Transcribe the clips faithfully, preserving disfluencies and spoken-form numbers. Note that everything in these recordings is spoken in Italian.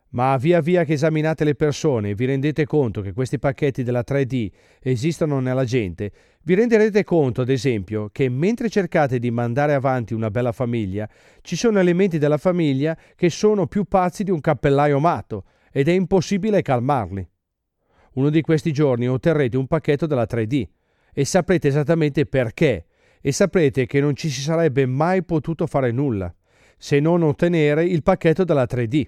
Ma via via che esaminate le persone e vi rendete conto che questi pacchetti della tre D esistono nella gente, vi renderete conto, ad esempio, che mentre cercate di mandare avanti una bella famiglia, ci sono elementi della famiglia che sono più pazzi di un cappellaio matto ed è impossibile calmarli. Uno di questi giorni otterrete un pacchetto della tre D e saprete esattamente perché e saprete che non ci si sarebbe mai potuto fare nulla se non ottenere il pacchetto della tre D.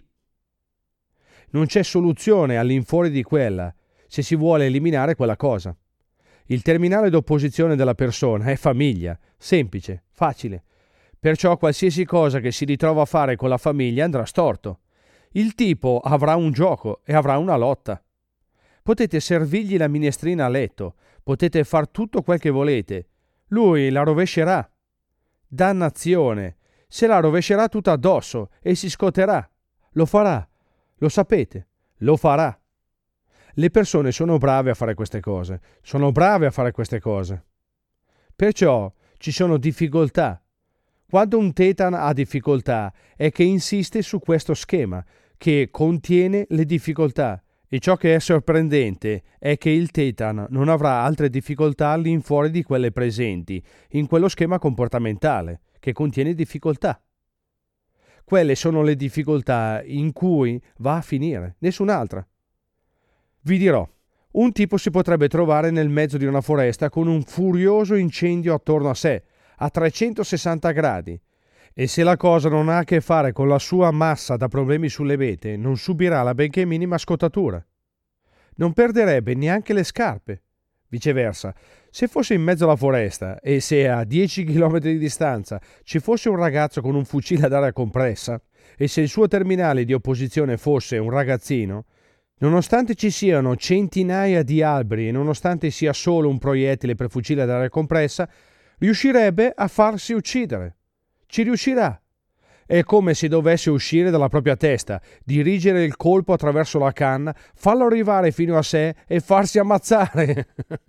Non c'è soluzione all'infuori di quella se si vuole eliminare quella cosa. Il terminale d'opposizione della persona è famiglia, semplice, facile. Perciò qualsiasi cosa che si ritrova a fare con la famiglia andrà storto. Il tipo avrà un gioco e avrà una lotta. Potete servirgli la minestrina a letto, potete far tutto quel che volete. Lui la rovescerà. Dannazione! Se la rovescerà tutta addosso e si scotterà. Lo farà. Lo sapete, lo farà. Le persone sono brave a fare queste cose, sono brave a fare queste cose. Perciò ci sono difficoltà. Quando un tetan ha difficoltà è che insiste su questo schema, che contiene le difficoltà. E ciò che è sorprendente è che il tetan non avrà altre difficoltà all'infuori di quelle presenti in quello schema comportamentale, che contiene difficoltà. Quelle sono le difficoltà in cui va a finire, nessun'altra. Vi dirò, un tipo si potrebbe trovare nel mezzo di una foresta con un furioso incendio attorno a sé, a trecentosessanta gradi, e se la cosa non ha a che fare con la sua massa da problemi sulle vete, non subirà la benché minima scottatura. Non perderebbe neanche le scarpe. Viceversa, se fosse in mezzo alla foresta e se a dieci chilometri di distanza ci fosse un ragazzo con un fucile ad aria compressa e se il suo terminale di opposizione fosse un ragazzino, nonostante ci siano centinaia di alberi e nonostante sia solo un proiettile per fucile ad aria compressa, riuscirebbe a farsi uccidere. Ci riuscirà. È come se dovesse uscire dalla propria testa, dirigere il colpo attraverso la canna, farlo arrivare fino a sé e farsi ammazzare.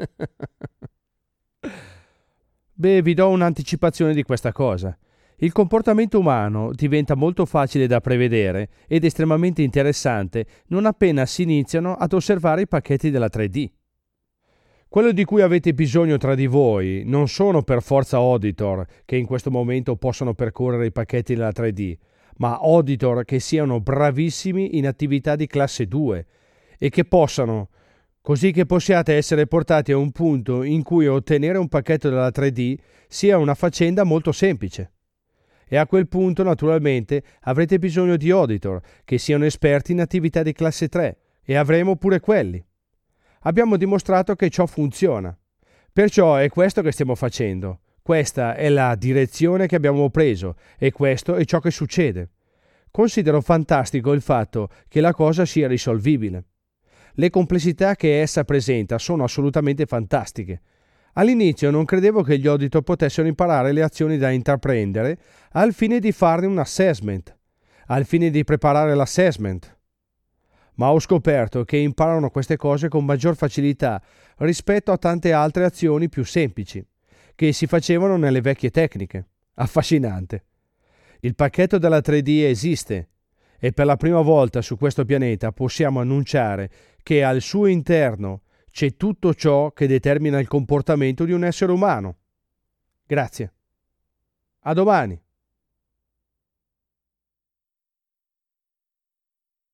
Beh, vi do un'anticipazione di questa cosa. Il comportamento umano diventa molto facile da prevedere ed estremamente interessante non appena si iniziano ad osservare i pacchetti della tre D. Quello di cui avete bisogno tra di voi non sono per forza auditor che in questo momento possono percorrere i pacchetti della tre D, ma auditor che siano bravissimi in attività di classe due e che possano, così che possiate essere portati a un punto in cui ottenere un pacchetto della tre D sia una faccenda molto semplice. E a quel punto, naturalmente, avrete bisogno di auditor che siano esperti in attività di classe tre e avremo pure quelli. Abbiamo dimostrato che ciò funziona. Perciò è questo che stiamo facendo. Questa è la direzione che abbiamo preso e questo è ciò che succede. Considero fantastico il fatto che la cosa sia risolvibile. Le complessità che essa presenta sono assolutamente fantastiche. All'inizio non credevo che gli auditor potessero imparare le azioni da intraprendere al fine di farne un assessment, al fine di preparare l'assessment. Ma ho scoperto che imparano queste cose con maggior facilità rispetto a tante altre azioni più semplici, che si facevano nelle vecchie tecniche. Affascinante. Il pacchetto della tre D esiste e per la prima volta su questo pianeta possiamo annunciare che al suo interno c'è tutto ciò che determina il comportamento di un essere umano. Grazie. A domani.